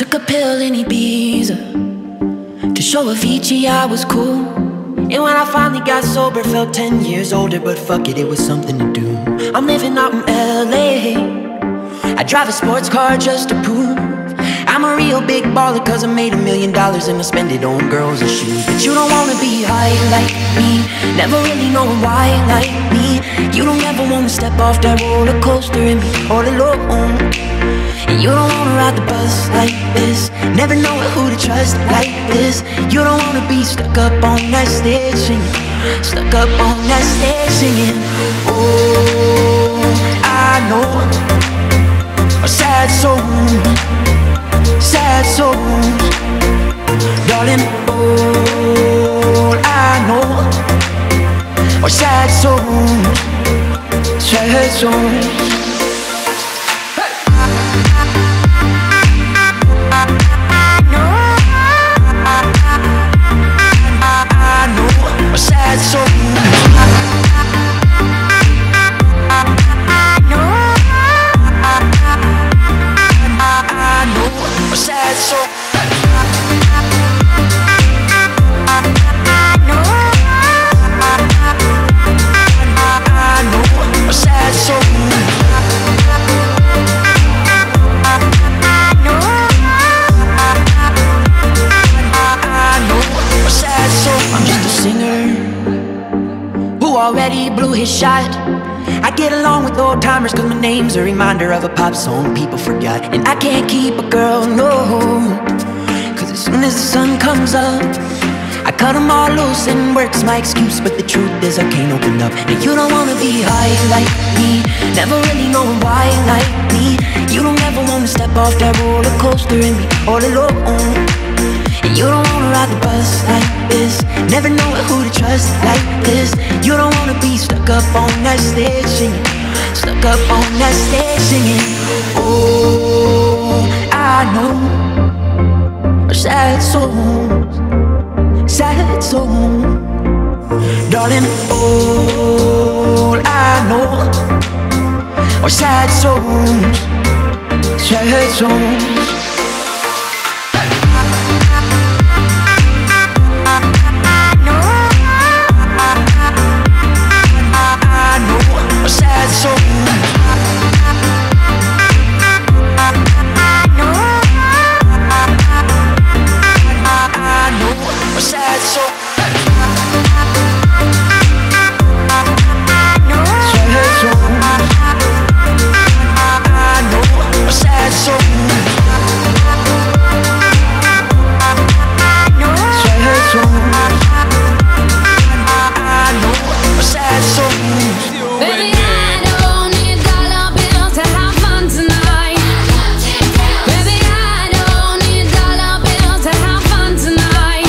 Took a pill in Ibiza to show Avicii I was cool. And when I finally got sober, felt 10 years older. But fuck it, it was something to do. I'm living out in LA. I drive a sports car just to prove I'm a real big baller, cause I made $1 million and I spend it on girls and shoes. But you don't wanna be high like me, never really knowing why like me. You don't ever wanna step off that roller coaster and be all alone. And you don't wanna ride the bus like this, never know who to trust like this. You don't wanna be stuck up on that stage singing, stuck up on that stage singing. Oh, I know a sad soul, sad souls, darling. All I know are sad souls, sad souls. Sad soul. Sad soul. Sad soul. I'm just a singer who already blew his shot. I get along with old timers cause my name's a reminder of a pop song people forgot. And I can't keep a girl, no, cause as soon as the sun comes up I cut them all loose and work's my excuse. But the truth is I can't open up. And you don't wanna be high like me, never really knowing why like me. You don't ever wanna step off that roller coaster and be all alone. And you don't wanna ride the bus like this, never know who to trust like this. You don't wanna be stuck up on that stage singing, stuck up on that stage singing. Oh, I know are sad souls, sad souls, darling. All I know are sad souls, sad souls. Sad soul. Sad soul. Sad soul. Sad soul. Baby, I don't need dollar bills to have fun tonight. Baby, I don't need dollar bills to have fun tonight.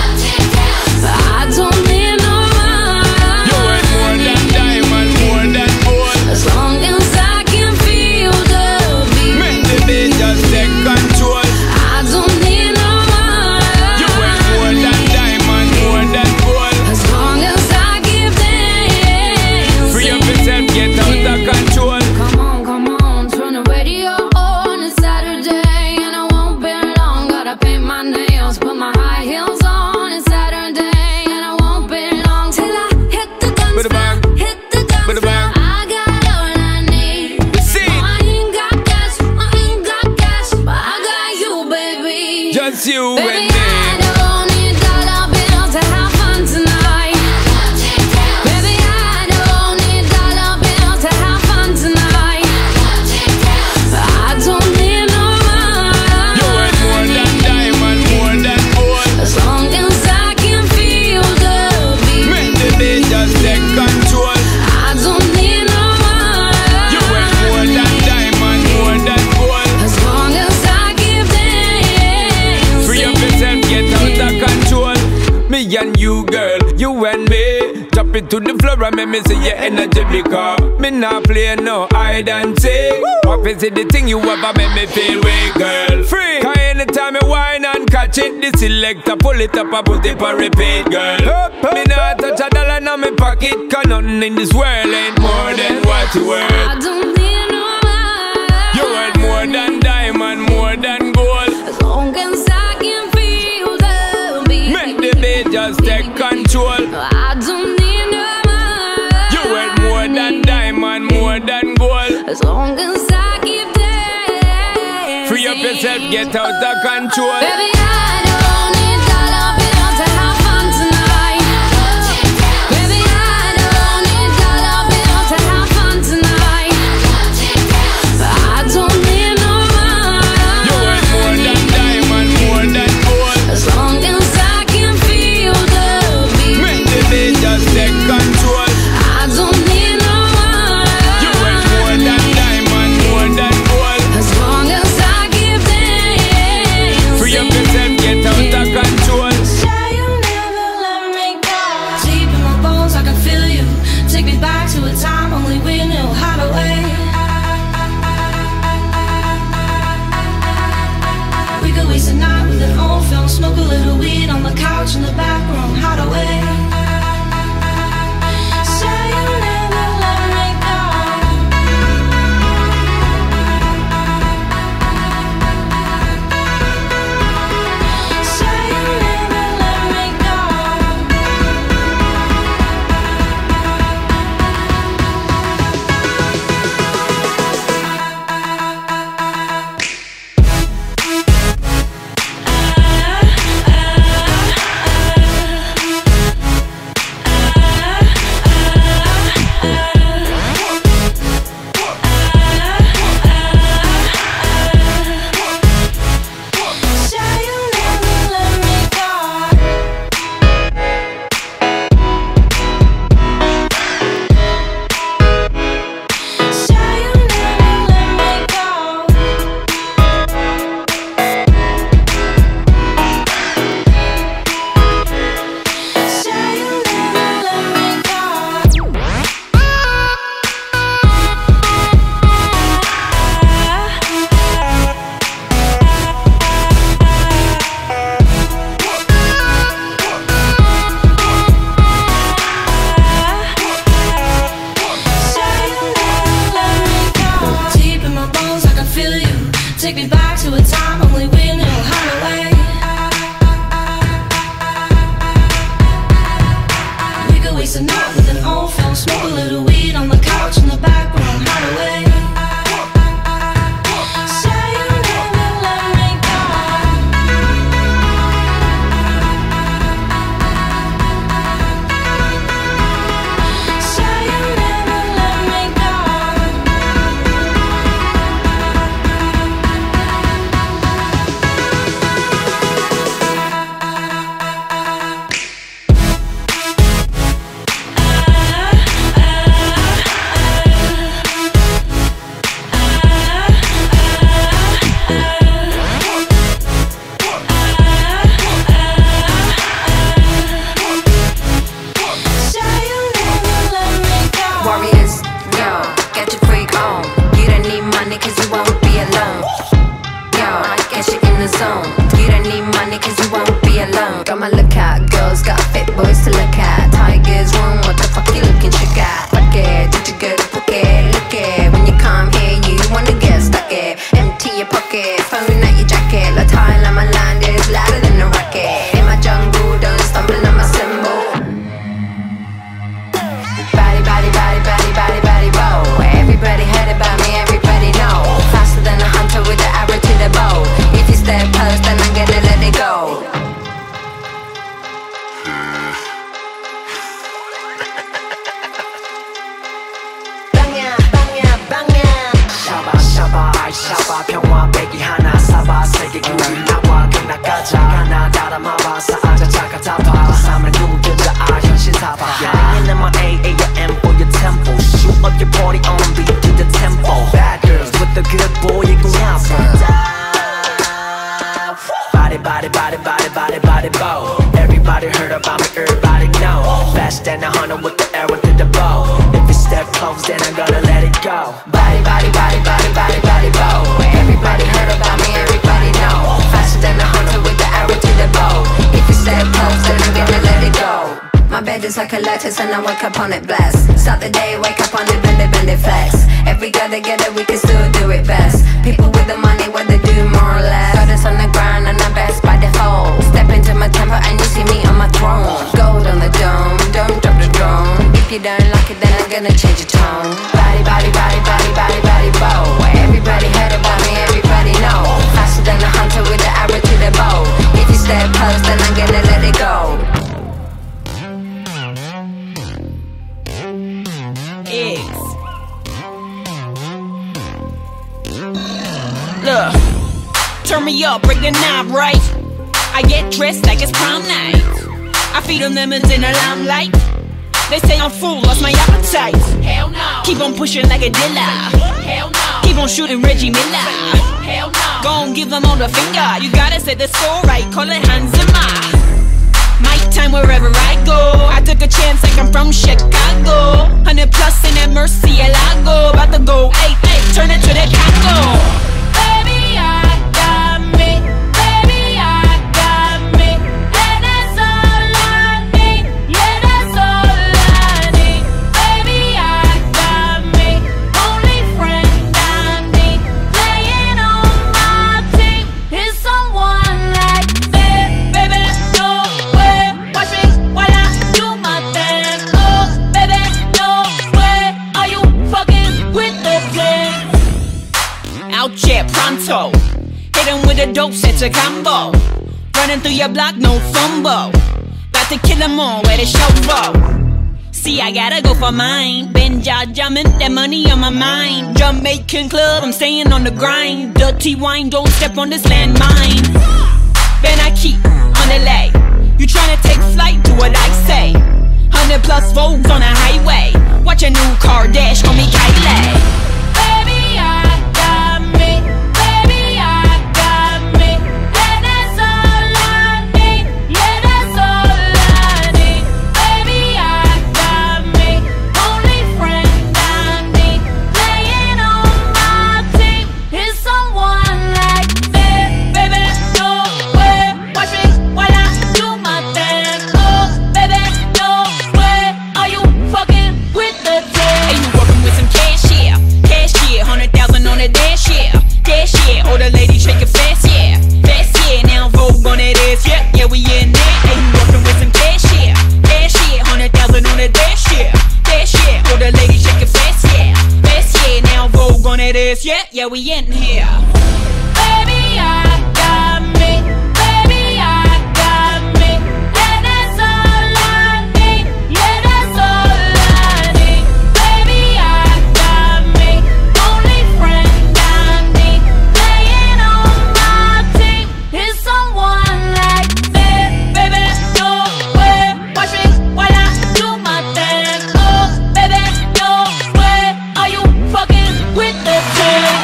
I don't need no money. You ain't more than diamond, more than gold. As long as I can feel the beat. Make the beat just take control. I don't need no money. You ain't more than diamond, more than gold. As long as I give them. Free up yourself, get out of control. Come on, turn the radio on. It's Saturday and I won't be long. Gotta paint my nails, put my high heels on. It's Saturday and I won't be long till I hit the guns With the bang. hit the guns With the bang. I got all I need. See. No, I ain't got cash, but I got you, baby. Just you Baby, and me. I don't need dollar bills to have fun tonight. Baby, I don't need dollar bills to have fun tonight. I don't need no You ain't more money. than diamond, more than gold. As long as I can feel the Make beat. the beat just take control. I don't need no You ain't more money. than diamond, more than gold. As long as I give them. Free up yourself, get out of control. Me and you, girl, you and me. Drop it to the floor and make me see your energy because me not play no hide and seek. What is it the thing you ever make me feel weak, girl? Free. Cause anytime you whine and catch it, the selector pull it up and put it for repeat, girl. Me not touch a dollar in my pocket, cause nothing in this world ain't more than what you worth. I don't need no money. You worth more than diamond, more than gold. As long just take control. I don't need no money. You worth more than diamond, more than gold. As long as I keep dancing. Free up yourself, get out of control. Baby, I don't need dollar bills to have fun tonight. Baby, I don't need dollar bills to have fun tonight. I don't need no money. You worth more than diamond, more than gold. As long as I can feel the beat. Make the beat just take control. I don't need no money. You worth more than diamond, more than gold. As long as I keep dancing. Free up yourself, get out of control. Say you'll never let me go. Deep in my bones, I can feel you. Take me back to a time only we knew how to wait. We could waste a night with an old film, smoke a little weed on the couch in the back room, how to wait. Say you'll never let me go. Say you'll never let me go. Say you'll never let me go. Say you'll never let me go. Say you'll never let me go. Deep in my bones, I can feel you. Take me back to a time only we knew how to wait. We could waste a night with an old film, smoke a little weed on the couch in the back room, how to wait. Say you'll never let me go. Say you'll never let me go. Say you'll never let me go. Warriors, yo, get your freak on. You don't need money cause you won't be alone. Yo, get you in the zone. You don't need money cause you won't be alone. Got my lookout, girls got fit boys to look at. Tigers room, what the fuck you looking chick at? Fuck it, did you go to Phuket? Look it, when you come here you wanna get stuck it. Empty your pocket, phone out your jacket. La Thailand, my land is louder than a rocket. In my jungle, don't stumble on my symbol. Body, body, body, body, body, body, bow. Everybody heard about me, everybody know. Faster than a hunter with the arrow to the bow. If you step close, then I'm gonna let it go. Bangya, bangya, bangya. 샤바 샤바 아이 샤바 평화 배기 하나 사바 세계 우리 나와 끝나가자 하나 달아마봐 사아자 자가 잡아 삶을 누겨자 아 현실 사봐 Yelling in my AAM for your tempo Shoot up your party on beat to the tempo Bad girls with the good boy you can have Body, body, body, body, body, body, bow Everybody heard about me, everybody know Faster than a hunter with the arrow to the bow If you step close then I'm gonna let it go Body, body, body, body, body, body, bow Everybody heard about me, everybody know. Faster than a hunter with the arrow to the bow. If you step close, then I'm gonna let it go. My bed is like a lattice and I wake up on it blessed. Start the day, wake up on it, bend it, flex. Every girl together, we can still do it best. People with the money, what they do more or less. Got us on the ground and I'm best by default. Step into my temple and you see me on my throne. up, break the knob right. I get dressed like it's prom night. I feed them lemons in the limelight. They say I'm full, lost my appetite. Hell no. Keep on pushing like a dealer. Hell no. Keep on shooting Reggie Miller. Hell no. Gon' give them all the finger. You gotta set the score right, call it Hans Zimmer. My time wherever I go. I took a chance like I'm from Chicago. 100 plus in that Murcielago. About to go, hey, turn it to the Congo. Baby, I got me. Baby, I got me. And that's all I need. Yeah, that's all I need. Baby, I got me. Only friend I need. Playing on my team is someone like me. Baby, no way. Watch me while I do my thing. Oh, baby, no way. Are you fucking with the thing? Out here pronto. Hit him with a dope, set a combo. Running through your block, no fumble. About to kill them all, where the show go. See, I gotta go for mine. Benjamin, that money on my mind. Jamaican club, I'm staying on the grind. Dirty wine, don't step on this landmine. Ben, I keep on the lay. You tryna take flight, do what I say. 100 plus Vogues on the highway. Watch a new car dash on me, Kylie. Baby, I got me. Baby, I got me. And that's all I need. Yeah, that's all I need. Baby, I got me. Only friend I need. Playing on my team is someone like me. Baby, no way. Watch me while I do my thing. Oh, baby, no way. Are you fucking with the thing? Hey, you working with some cash, yeah. Cash, yeah. 100,000 on the dash, yeah. Dash, yeah. All the ladies shaking fast, yeah. Fast, yeah. Now Vogue on that ass, yeah. Yeah, we in there. Hey, you working with some cash, yeah. Cash, yeah. 100,000 on the dash, yeah. Dash, yeah. All the ladies shaking fast, yeah. Fast, yeah. Now Vogue on that ass, yeah. Yeah, we in here. Baby, I got me. Baby, I got me. And that's all I need. Yeah, that's all I need. Baby, I got me. Only friend I need. Playing on my team is someone like me. Baby, no way. Watch me while I do my thing. Oh, baby, no way. Are you fucking with the thing?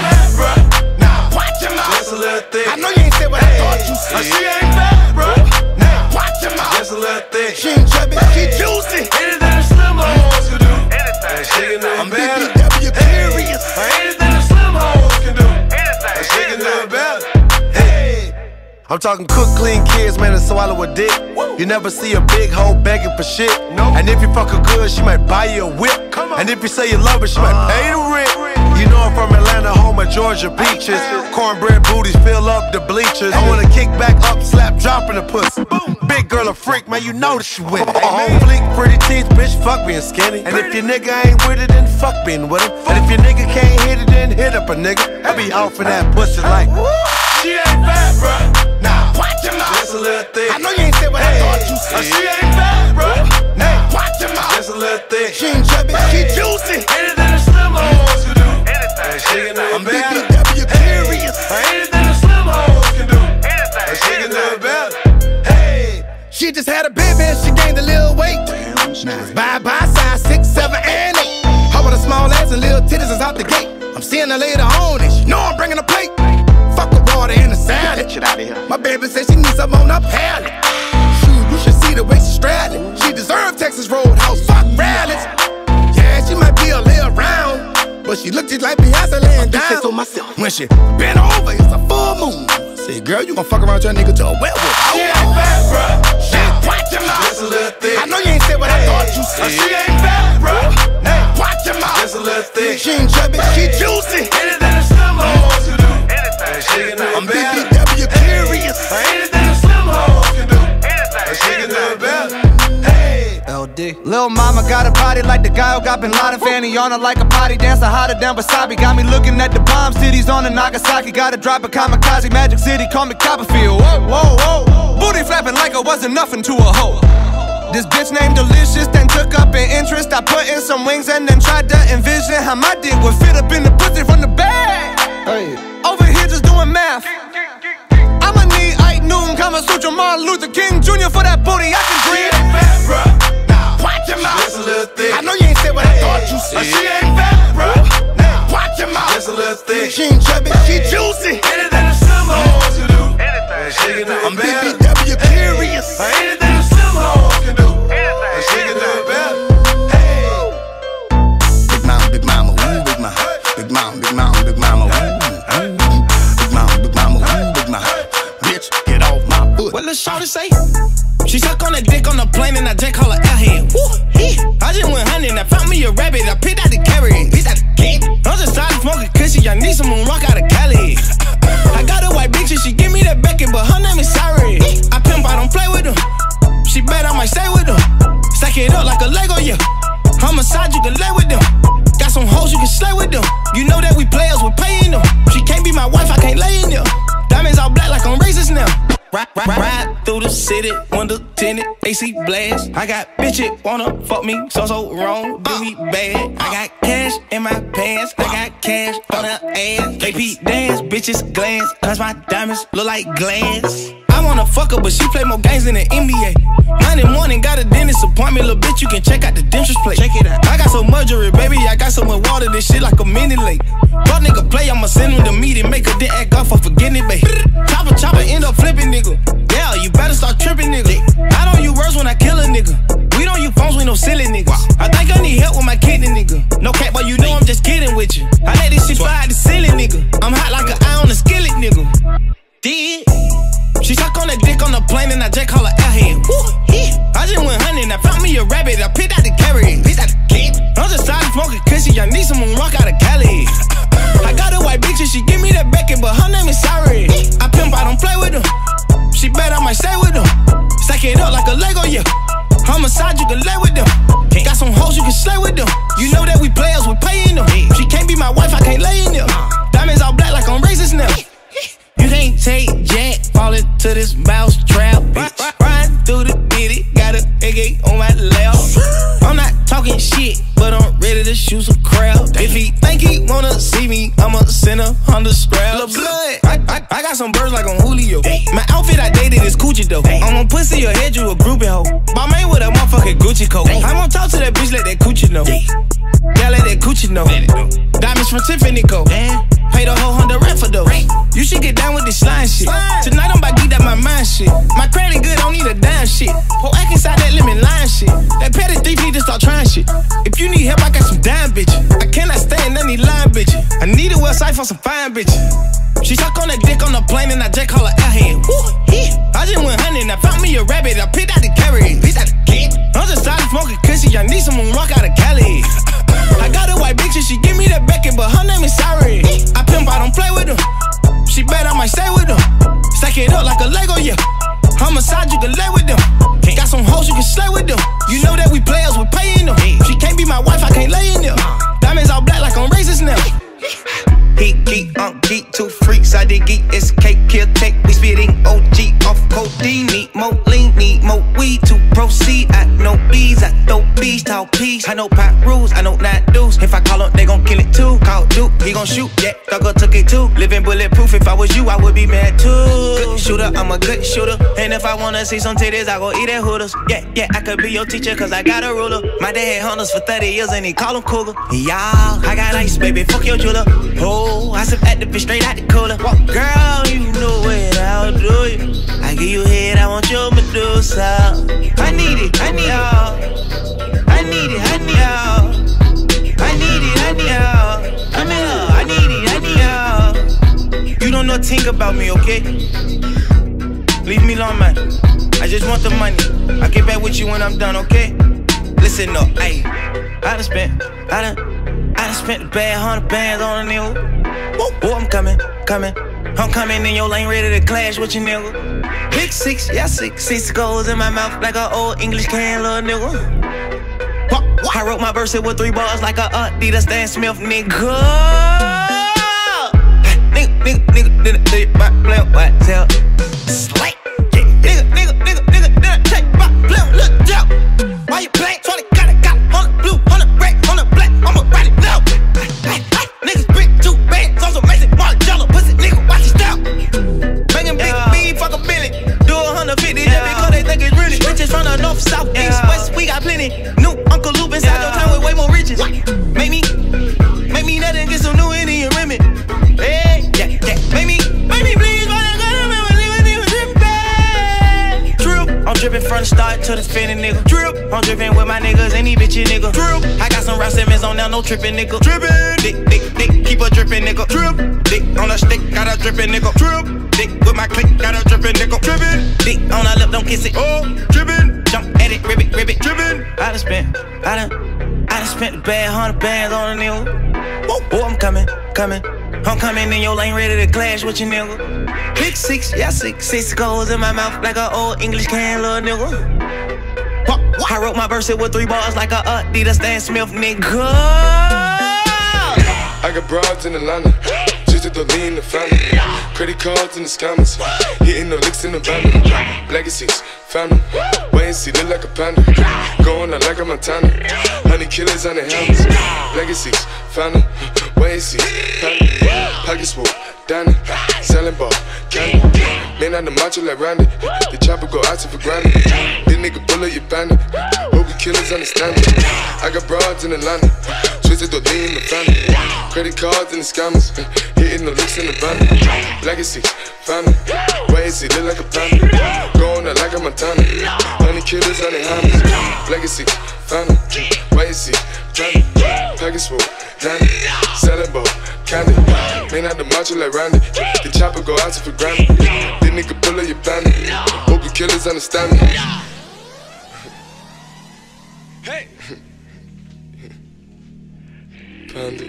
Now, watch your mouth. Just a little thick. I know you ain't said what I thought you said. She ain't bad, bro. Now, watch your mouth. Just a little thick. She ain't chubby, she juicy. Anything the slim hoes can do. Anything. She can do it better. BBW curious. Anything the slim hoes can do. Anything. She can do it better. Hey. I'm talking cook, clean kids, man, and swallow a dick. You never see a big hoe begging for shit. And if you fuck her good, she might buy you a whip. And if you say you love her, she might pay the rent. You know I'm from Atlanta, home of Georgia beaches. Cornbread booties fill up the bleachers. I wanna kick back up, slap, drop in the pussy. Big girl a freak, man, you know that she with it. Fleek, pretty teeth, bitch, fuck being skinny. And if your nigga ain't with it, then fuck being with him. And if your nigga can't hit it, then hit up a nigga. I be out for that pussy like, she ain't bad, bruh. Nah, watch your mouth. Just a little thick. I know you ain't said what I thought you said. She ain't bad, bruh. Nah, watch your mouth. Just a little thick. She ain't chubby, she juicy. Anything the slim hoes can do. Anything. She can do it better. BBW curious. Anything the slim hoes can do. Anything. She can do it better. Hey. She just had a baby and she gained a little weight. Now it's bye-bye size 6, 7, and 8. Her with a small ass and little titties is out the gate. I'm seeing her later on and she know I'm bringing a plate. Fuck with water and a salad. My baby said she needs some on her palate. Shoot, you should see the way she straddling. She deserved Texas Roadhouse, fuck rallies. Yeah, she might be a little round, but she look just like Beyonce laying down. So myself. When she bent over, it's a full moon. Say, girl, you gon' fuck around your nigga to a werewolf. She ain't bad, bruh. She watch your mouth. Just a little thick. I know you ain't said what I thought you said. She ain't bad, bruh. Now watch your mouth. Just a little thick. She ain't chubby, she juicy. Anything the slim hoes can do. Anything. She can do it better. BBW curious. Anything the slim hoes can do. Anything. She can do it better. Hey. LD. Lil' mama got a body like the guy who got Bin Laden. Fanny on her like a potty dancer, hotter than Wasabi. Got me looking at the bomb cities on the Nagasaki. Gotta drop a kamikaze, Magic City, call me Copperfield. Whoa, whoa, whoa. Booty flapping like I wasn't nothing to a hoe. This bitch named Delicious, then took up an interest. I put in some wings and then tried to envision how my dick would fit up in the pussy from the bag. Hey. Over here just doing math. $1 suit your Martin Luther King Jr. for that booty, I can breathe. She ain't fat, bruh. Nah, watch your mouth. Just a little thick. I know you ain't said what I thought you said. She ain't fat, bruh. Now, watch your mouth. Just a little thick. She ain't chubby, she juicy. Anything the slim hoes can do. She can do it better. I'm BBW curious. Anything the slim hoes can do. She can do it better. Hey. Big mama, big mama, ooh, big mama. Big mama, big mama, big mama, ooh. Big mama, big mama, ooh, big mama. Bitch, get off my foot. What lil' shawty say? She suck on that dick on the plane and I just call her airhead. I just went hunting, I found me a rabbit, I picked out the carrot. Picked out the kid. I'm just tired of smoking cushy, I need some rock out of Cali. I got a white bitch and she give me that Beckett, but her name is Sari. I pimp, I don't play with them. She bet I might stay with them. Stack it up like a Lego, yeah. Homicide, you can lay with them. Got some hoes, you can slay with them. You know that we players, we're paying them. She can't be my wife, I can't lay in them. Diamonds all black like I'm racist now. Ride through the city, window tinted, AC blast. I got bitches wanna fuck me, so wrong, do me bad. I got cash in my pants, I got cash on her ass. KP dance, bitches glance, cause my diamonds look like glass. I wanna fuck her, but she play more games than the NBA. 9 in the morning, got a dentist appointment, little bitch, you can check out the dentist plate. Check it out. I got so much jewelry, baby, I got so much water, this shit like a mini lake. Fuck nigga play, I'ma send him the meeting, make her then act off for forgetting it, babe. Chopper, end up flipping, nigga. Yeah, you better start tripping, nigga. I don't use words when I kill a nigga. We don't use phones with no silly niggas. I think I need help with my kidney, nigga. No cap, but you know I'm just kidding with you. I let this shit fly out the ceiling, nigga. I'm hot like an eye on a skillet, nigga. Did she suck on that dick on the plane and I just call her airhead. I just went hunting, I found me a rabbit, I picked out the carrot. Picked out the kid. I'm just tired of smoking cushy, I need some rock out of Cali. I got a white bitch and she give me that Beckett, but her name is Sari. I pimp, I don't play with them. She bet I might stay with them. Stack it up like a Lego, yeah. Homicide, you can lay with them. Got some hoes, you can slay with them. You know that we players, we're paying them. She can't be my wife, I can't lay in them. Diamonds all black like I'm racist now. You can't take Jack, fall into this mouse trap. Riding through the city, got a AK on my lap. I'm not talking shit, but I'm ready to shoot some crowd. If he think he wanna see me, I'ma send a 100 scraps. Blood, I got some birds like on Julio. My outfit I dated is Coochie though. I'm gonna pussy your head, you a groupie hoe. My man with a motherfucking Gucci coat. I'm gonna talk to that bitch, let that Coochie know. Yeah, let that Coochie know. Diamonds from Tiffany Co. Pay the whole $100 for those. You should get down with this slime shit. Tonight I'm about to get that my mind shit. My credit good, don't need a dime shit. Whole act inside that lemon line shit. That petty thief need to start trying shit. If you need help, I got some dime bitches. I cannot stand any line bitches. I need a website for some fine bitches. She suck on that dick on the plane and I just call her airhead. I just went hunting, I found me a rabbit, I picked out the carrot. Picked out the kid. I'm just tired of smoking cushy, I need some rock out of Cali. I got a white bitch and she give me that Beckett, but her name is Sari. I pimp, I don't play with them. She bet I might stay with them. Stack it up like a Lego, yeah. Homicide, you can lay with them. Got some hoes, you can slay with them. You know that we players, we're paying them. She can't be my wife, I can't lay in them. Diamonds all black like I'm racist now. He geek, geek, two freaks, I did geek, it's cake, kill, take, we spitting OG off codeine, need more lean, need more weed to proceed, I know bees, I throw bees, talk peace, I know pot rules, I know not do's, if I call him, they gon' kill it too, call Duke, he gon' shoot, yeah, Thugger took it too, living bulletproof, if I was you, I would be mad too, good shooter, I'm a good shooter, and if I wanna see some titties, I go eat at Hooters, yeah, I could be your teacher, cause I got a ruler, my dad had hunters for 30 years, and he call him cougar, y'all, I got ice, baby, fuck your jeweler, oh, I sip at the bitch straight out the cooler. Girl, you know it, I'll do it. I give you head, I want your Medusa. I need it, I need y'all. I need it, I need y'all. I need it, I need y'all. I'm in her, I need it, I need y'all. You don't know a thing about me, okay? Leave me alone, man. I just want the money. I'll get back with you when I'm done, okay? Listen up, ayy. I done spent the bad 100 bands on a nigga. Oh, I'm coming. I'm coming in your lane, ready to clash with your nigga. Big six, yeah, six goes in my mouth like an old English can, little nigga. I wrote my verse with 3 bars like a Adidas Stan Smith, nigga. Nigga, my blimp, what tell? Slay, yeah, nigga, take my blimp, look down. Why you playing? 20 got 100 blue, 100 red, 100 black, I'ma write it down. Niggas big 2 bands, also Mason, Marcello, pussy nigga, watch your style. Bangin' big B, fuck a Billy, do shit, they just because they think it's really. Bitches from the north, south, east, west, we got plenty. New Uncle Luke inside your town with way more riches. Make me nothing, get some new Indian women. Hey, yeah. Make me please, but I gotta remember leaving drippin'. Drip, I'm drippin' from the start to the finish, nigga. Drip, I'm drippin' with my niggas and these bitches, nigga. Drip, I got some Ralph Simmons on now, no trippin', nigga. Drippin', dick, keep a drippin', nigga. Drip, dick on a stick, got a drippin', nigga. Drip, dick with my click, got a drippin', nigga. Drippin', dick on her lip, don't kiss it. Oh, drippin', jump at it, rip it, drippin'. I done spent the bad 100 bands on a nigga. Oh, I'm coming. I'm coming in your lane, ready to clash with your nigga. Big six, yeah, six goals in my mouth like an old English can, little nigga. I wrote my verse with 3 bars like a Adidas Stan Smith, nigga. I got broads in Atlanta, just to the lean the family. Credit cards in the scammers, hitting the licks in the van. Legacies, found them, wait and see, look like a panda. Going out like a Montana, 100 killers on the helmets. Legacies, found them, wait and see, panda. Pockets full, Danny, selling ball, candy. Man on the macho like Randy, the chopper go out to for granted. This nigga bullet, you bandit. Hope the killers understand it. I got broads in Atlanta, twisted the lean in the family. Credit cards and the scammers, hitting the licks in the van. Legacy, family, wait and see, look like a panda. Going out like a Montana, 100 killers on the hammers. Legacy, family, wait and see, family. Package full, Danny, selling ball, candy. Man out the macho like Randy, the chopper go out to for granted. This nigga pull up your bandit, hope the killers understand me. Hey! Panda.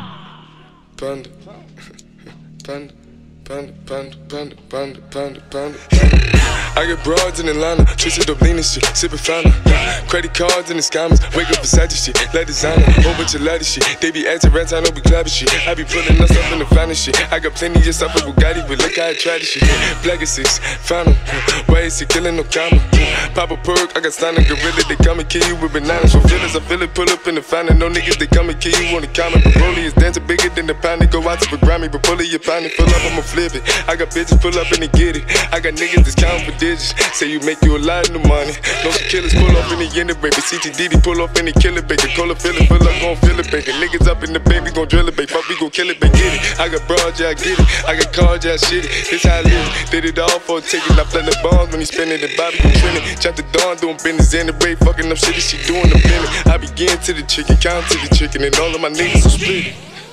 I get broads in Atlanta, twisted up lean and shit, sippin' fountain. Credit cards and the scammers, wake up Versace shit, like designer, whole bunch of ladder shit. They be acting rats, I know we clapping shit. I be pulling us up in the finest shit. I got plenty of stuff with Bugatti, but look how I try this shit. Black is 6, fountain, why is he killing no comma? Pop a perk, I got signed a gorilla, they come and kill you with bananas. For feelings, I feel it, pull up in the fountain. No niggas, they come and kill you on the comment. But Broly is dancing bigger than the pound, they go out to for Grammy. But pull it, your pound, pull up, I'ma flip it. I got bitches pull up and they get it. I got niggas that's counting for digits. Say you make you a lot of money. No killers pull off in the end of baby. CTDD pull off in the killer baby. Call a feeling, fill up, gon' feel it, baby. Niggas up in the baby, gon' drill it, baby. Fuck, we gon' kill it, baby. Get it. I got broads, yeah, I get it. I got cars, yeah, I shit it. This how I live. Did it all for a ticket. I play the bombs when he spinning the Bobby and trending. Chop the dawn, doing business in the break. Fucking up shit, she doing the minute. I begin to the chicken, count to the chicken, and all of my niggas are split.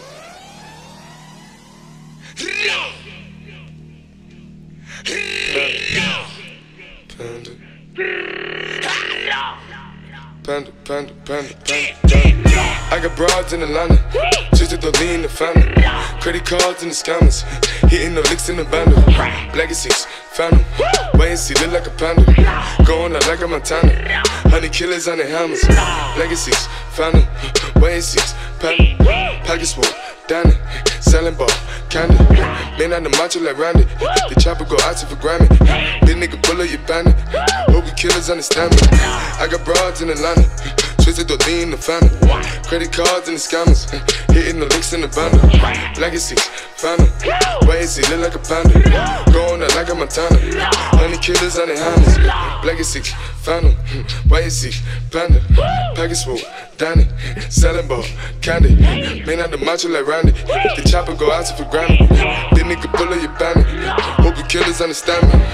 Panda. I got broads in Atlanta, just to the lean the family. Credit cards and the scammers, hitting the licks in the bundle. Legacies, found them, wait and see, look like a panda. Going out like a Montana, 100 killers on the hammers. Legacies, found them, wait and see, panda. Pockets full, Danny, selling ball, candy. Man on the macho like Randy, the chopper go out to for Grammy. This nigga pull up your bandit, hope you killers understand me. I got broads in Atlanta, twisted the lean in the family. Credit cards and the scammers, hitting the licks in the bundle. Legacy, found them, wait and see, look like a panda. Going out like a Montana, 100 killers on the hammers. Legacy, found them, wait and see, panda. Package full, Danny, selling ball, candy. Man out the macho like Randy, the chopper go out to for Grammy. This nigga pull up your bandit, hope you killers understand me.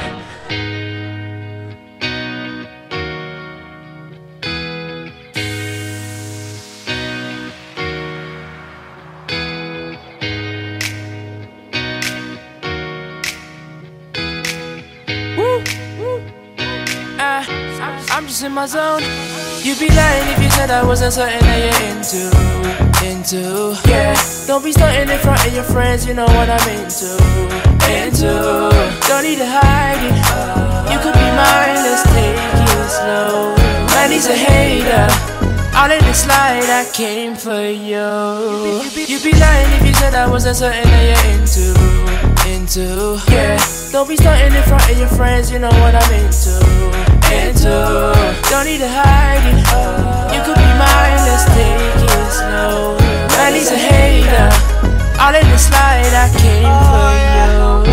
I'm just in my zone. You'd be lying if you said I wasn't something that you're into. Yeah, don't be starting in front of your friends, you know what I'm into. Don't need to hide it. You could be mine, let's take it slow. Man, he's a hater. All in the slide, I came for you. You'd be lying if you said I wasn't something that you're into. Yeah, don't be starting in front of your friends, you know what I'm into. Don't need to hide it. You could be mine, let's take it slow. Man, he's a hater. All in the slide, I came for you.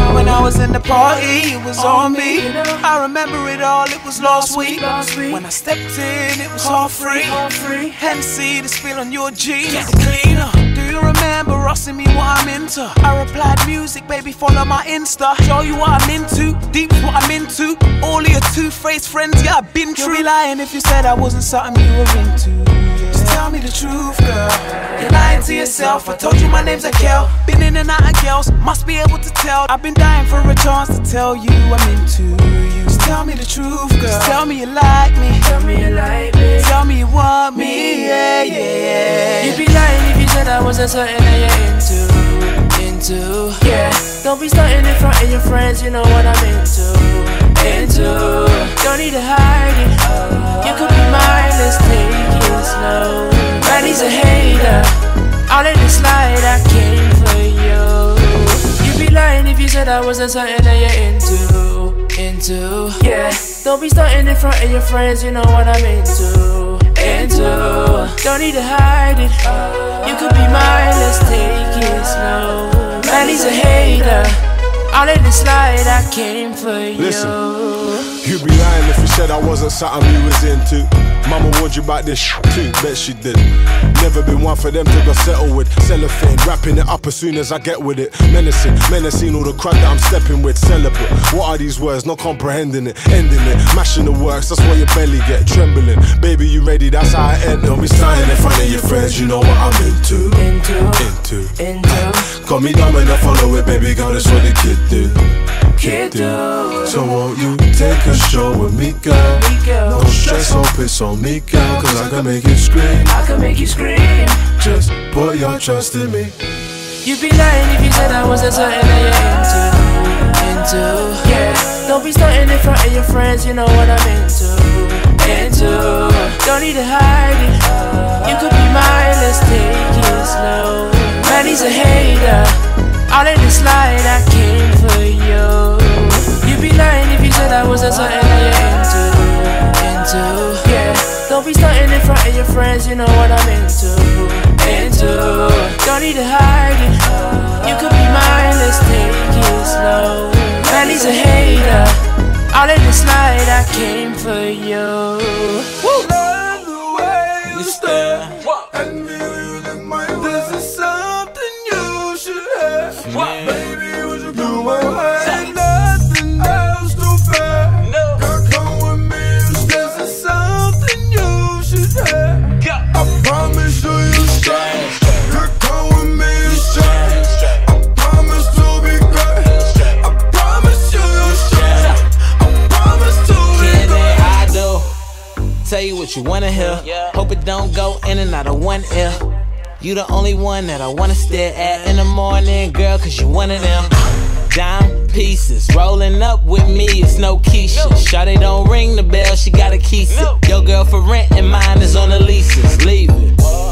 When I was in the party, it was on me. I remember it all, it was last week. When I stepped in, it was all free. Hennessy, the spill on your jeans. Get it cleaner. Do you remember asking me what I'm into? I replied, music, baby, follow my Insta. Show you what I'm into, deep what I'm into. All of your two-faced friends, yeah, I've been through. You'd be lying if you said I wasn't something you were into. Just tell me the truth, girl. You're lying to yourself. I told you my name's Akel. Been in and out of girls, must be able to tell. I've been dying for a chance to tell you I'm into you. Just tell me the truth, girl. Just tell me you like me. Tell me you like me. Tell me you want me, yeah, yeah, yeah. You'd be lying if you said I wasn't something that you're into, yeah. Don't be starting in front of your friends, you know what I'm into. Don't need to hide it. You could be mine, let's take it slow. Man, he's a hater. I'll let it slide, I came for you. You'd be lying if you said I wasn't something that you're into, yeah. Don't be starting in front of your friends, you know what I'm into. Don't need to hide it. You could be mine, let's take it slow. Man, he's a hater. I'll let it slide, I came for you. Listen, you'd be lying if you said I wasn't something you was into. Mama warned you about this too, bet she did. Never been one for them to go settle with. Cellophane, wrapping it up as soon as I get with it. Menacing all the crud that I'm stepping with. Celibate, what are these words? Not comprehending it, ending it, mashing the works, that's why your belly get trembling. Baby, you ready, that's how I end. Don't be starting in front of your friends, you know what I'm into. Got me dumb enough, follow it, baby girl, that's what the kid do. So won't you take a show with me, girl? No stress, hope it's on me, girl, cause I can make you scream. Just put your trust in me. You'd be lying if you said I wasn't something that you're into, yeah. Don't be starting in front of your friends, you know what I'm into. Don't need to hide it. You could be mine, let's take it slow. Man, he's a hater. I'll let it slide, I came for you. You'd be lying if you said I wasn't something that you're into, yeah. Don't be starting in front of your friends, you know what I'm into. Don't need to hide it. You could be mine, let's take it slow. Man, he's a hater. I'll let it slide, I came for you. Woo! Love the way you stare and music, my this is something you should have. Baby, would you do it? Ain't nothing else to fair. Girl, come with me, this is something you should have. I promise you straight. Girl, come with me, straight. I promise to be great. I promise you straight. I promise to be great. I do. Tell you what you wanna hear. Hope it don't go in and out of one ear. You the only one that I wanna stare at in the morning, girl, cause you one of them. Dime pieces, rolling up with me, it's no Keisha. Shawty don't ring the bell, she gotta keep it. Your girl for rent and mine is on the leases. Leave it,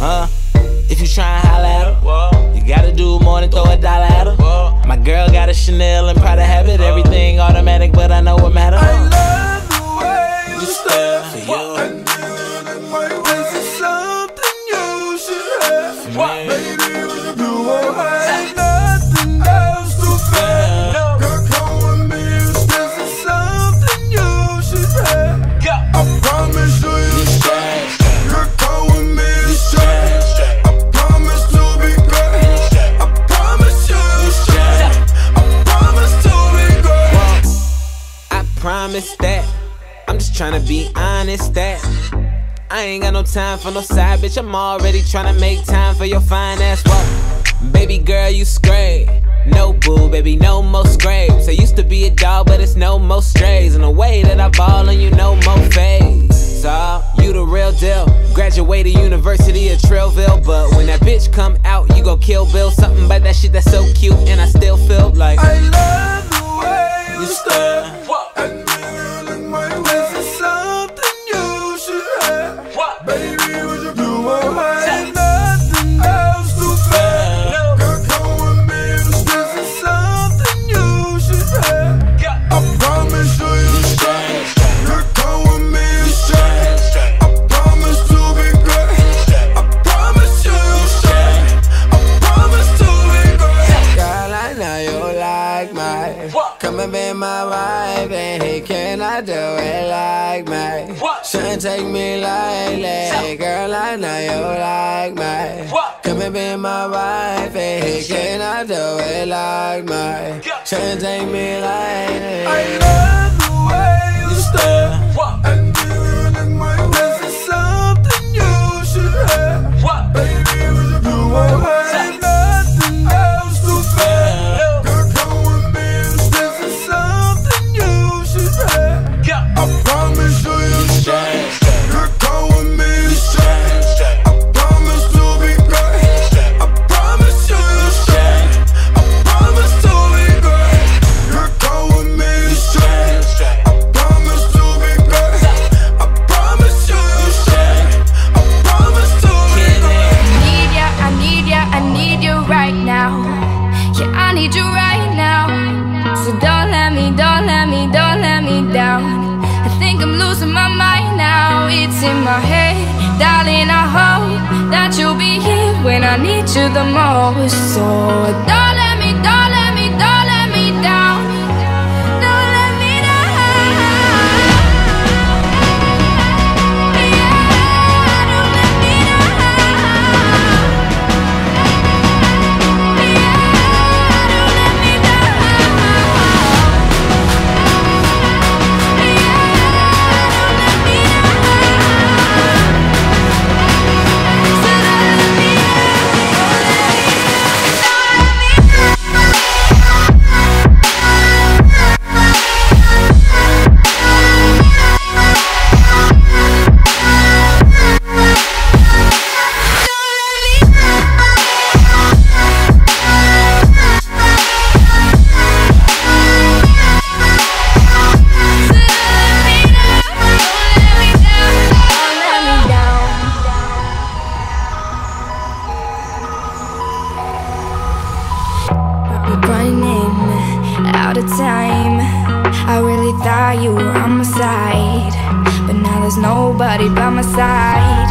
if you try and holla at her, you gotta do more than throw $1 at her. My girl got a Chanel and Prada habit, everything automatic, but I know what matters. I love the way you stare for you. and this is something you should have. Baby, would you do it? Ain't nothing else to fair. Girl, come with me, this is something you should have. I promise you straight. Girl, come with me straight. I promise to be great. I promise you straight. I promise to be great. I promise that. I'm just tryna be honest that I ain't got no time for no side bitch. I'm already tryna make time for your fine ass. Whoa, baby girl, you straight. No boo, baby, no more scrapes. I used to be a dog, but it's no more strays. In the way that I ball and you no more fades. So, you the real deal. Graduated University of Trillville, but when that bitch come out, you gon' kill Bill. Something about that shit that's so cute, and I still feel like I love the way you stare. This is something you should have. Baby, would you do it? Ain't nothing else to fair. Girl, come with me, this is something you should have. I promise you straight. Girl, come with me straight. I promise to be great. I promise you straight. I promise to be great. Girl, I know you like my Hey, can I do it like me? Shouldn't take me lightly. Girl, I know you like me. Come and be my wife. Hey, can I do it like me? Shouldn't take me lightly. I love the way you stare. And you look my this is something you should have. Baby, would you do away? Nothing else to fair. Girl, come with me. This is something you should have. I promise you straight. Girl, come with me straight. I promise to be great. I promise you straight. I promise to be great. Girl, come with me straight. I promise to be great. I promise you straight. I promise to be great. I need you right now. Yeah, I need you right now. So don't let me down. I think I'm losing my mind now. It's in my head, darling. I hope that you'll be here when I need you the most. So don't let me down. Don't let me down. You were on my side, but now there's nobody by my side.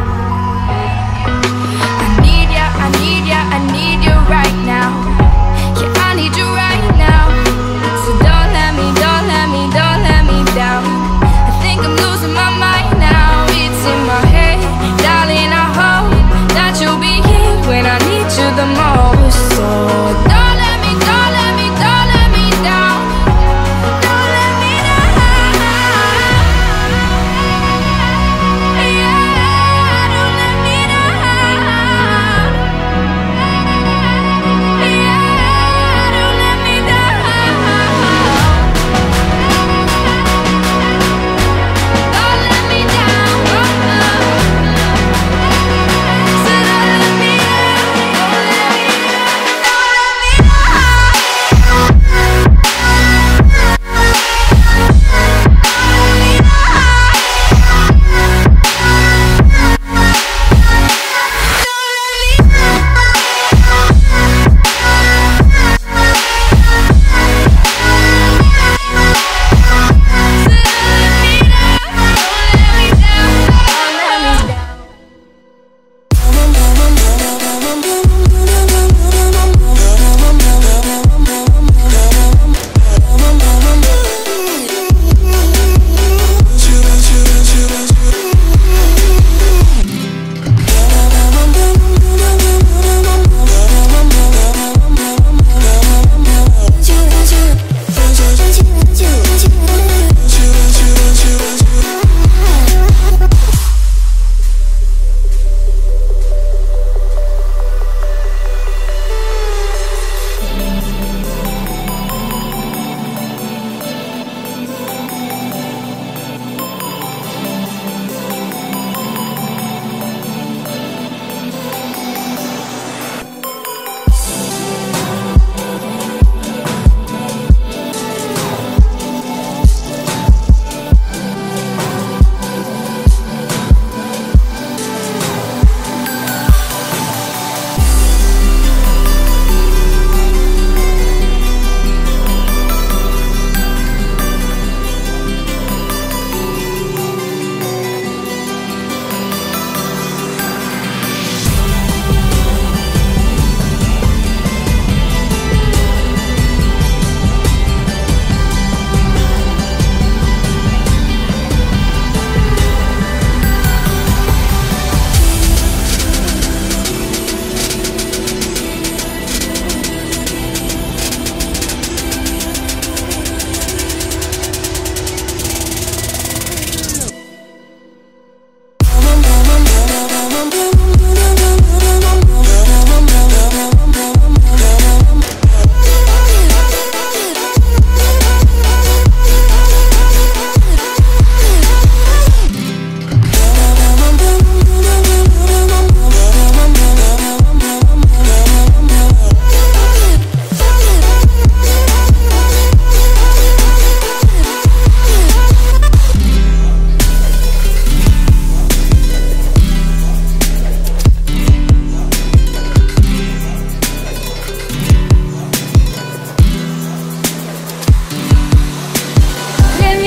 I need you right now. Yeah, I need you right now. So don't let me down. I think I'm losing my mind now. It's in my head, darling. I hope that you'll be here when I need you the most. So don't let me down. Yeah.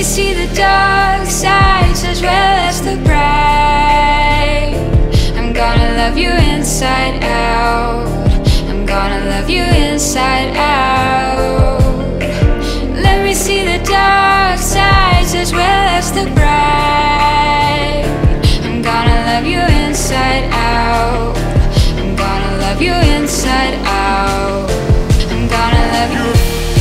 me see the dark sides as well as the bright. I'm gonna love you inside out. I'm gonna love you inside out. Let me see the dark sides as well as the bright. I'm gonna love you inside out. I'm gonna love you inside out. I'm gonna love you.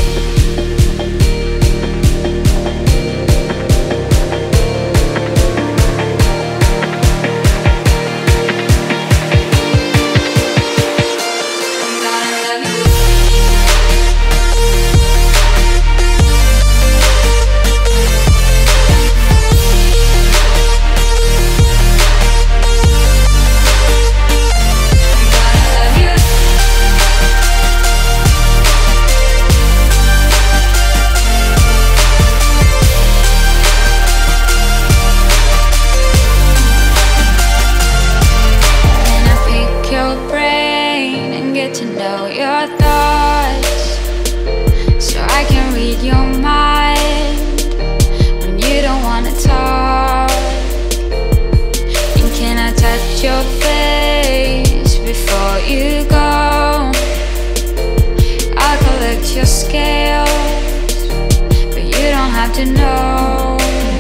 Your face before you go. I'll collect your scales, but you don't have to know.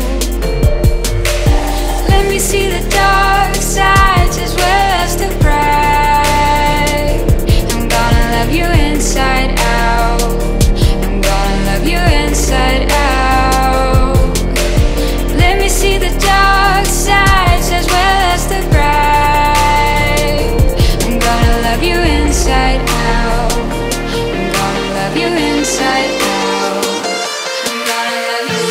Let me see the dark sides as well as the bright. I'm gonna love you inside out. I'm gonna love you inside out. Let me see the dark sides as well as the bright. Love you inside out. I'm gonna love you inside out. I'm gonna love you.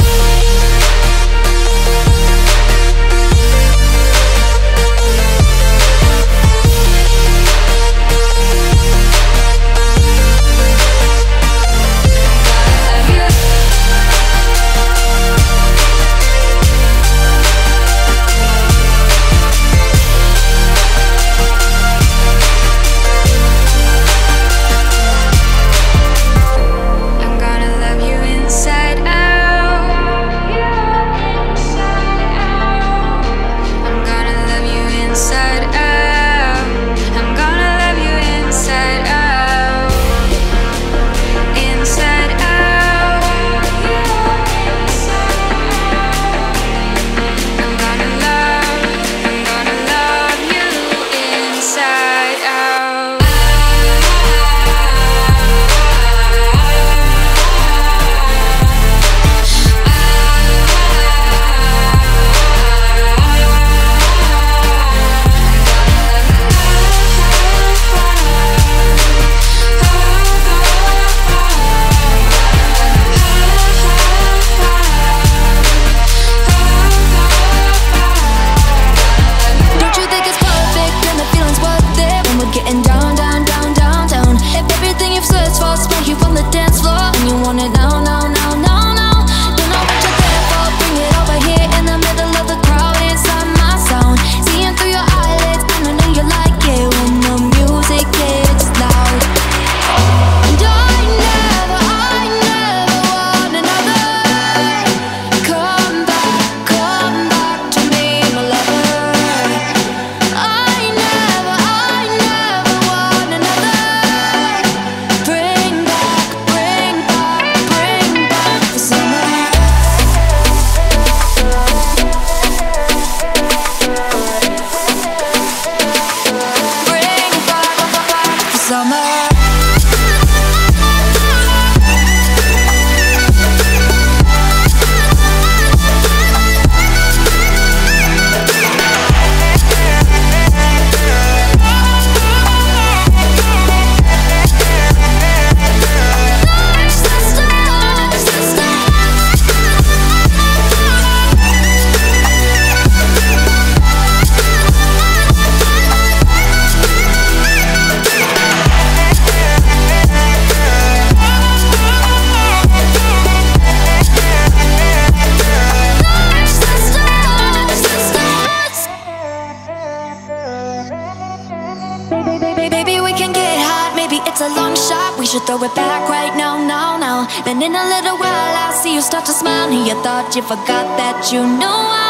Baby, we can get hot, maybe it's a long shot. We should throw it back right now, now, now. Then in a little while I'll see you start to smile. And you thought you forgot that you knew I